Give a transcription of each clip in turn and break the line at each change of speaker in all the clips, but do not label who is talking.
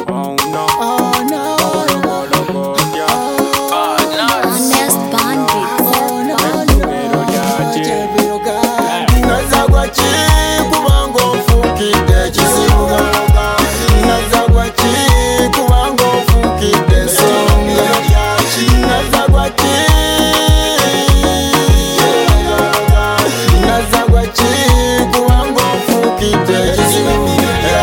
Oh no.
Oh no.
Honest Bandit.
Oh no. Nazagwa chi kubango fukide chisibuga. Nazagwa chi kubango fukide songa. Nazagwa chi. Nazagwa chi kubango fukide chisibuga.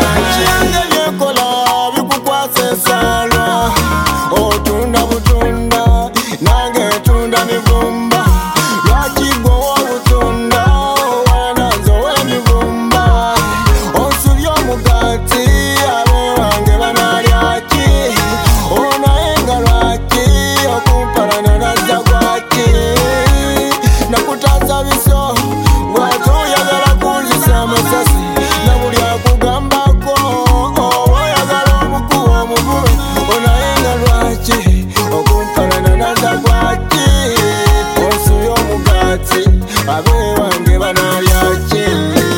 Salwa, otunda butunda, nange tunda mivumba. Lwakigo obutunda, wananzo w'emivumba. Onsubye omugati, abe wange banalyaki. Onayenga lwaki, okumpalana nazagwaki. Nakutaza biso, lwaki oyagala kunzisa amasasi. Nabuli akugambako, oyagala omukuwa omugube. Onayenga lwaki, okumpalana nazagwaki. Onsubye omugati, abe wange banalyaki.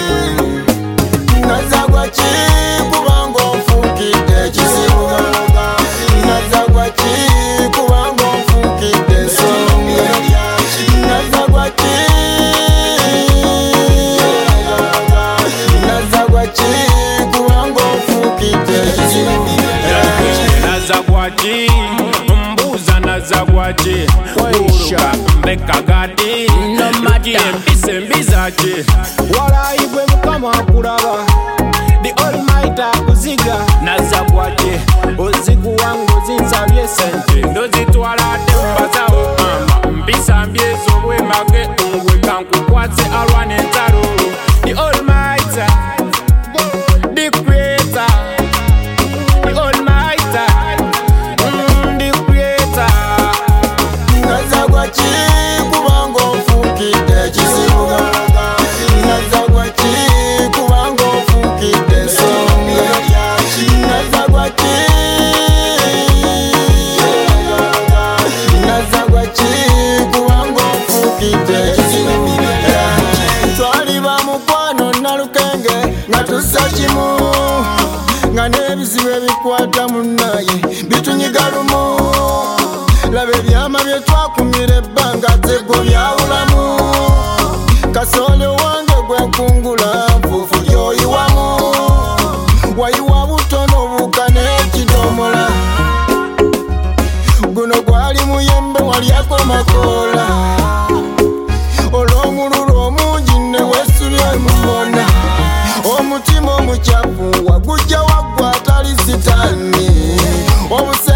Nazagwaki, kubanga onfukidde ekisibuga. Nazagwaki, kubanga onfukidde ensonga. Nazagwaki, nazagwaki, kubanga onfukidde ekisibuga.
Nazagwaki, mbuza nazagwaki. Uluka mbeka gadi, nuki embise mbizaki. Walayibwe mukama akulaba, the almighty akuziga. Nazagwaki, ozigu wangu zinzabye sente. Ndozitwala ate mbazawo mama, mbisa mbyezo bwemage ungwe kankukwatse alwane ntalo. The almighty, the creator, the almighty, the creator.
Nazagwaki, kubanga onfukidde ekisibuga. Nazagwaki, kubanga onfukidde ensonga. Nazagwaki, nazagwaki, kubanga onfukidde ekisibuga. Twali ba mukwano nalukenge nga tussa kimu, nga n'ebizibu ebikwata munnaye bitunyiga lumu. Laba ebyama bye twakumira ebbanga tego byawulamu. Kasooli owange gwe nkungula nfuufu gy'oyiwamu. Wayiwa butono buuka n'ekidomola. Guno gwali muyembe walyako makoola. Olw'omululu omungi ne weesubye mubona. Omutima omukyafu wagujja waggwa atali sitaani.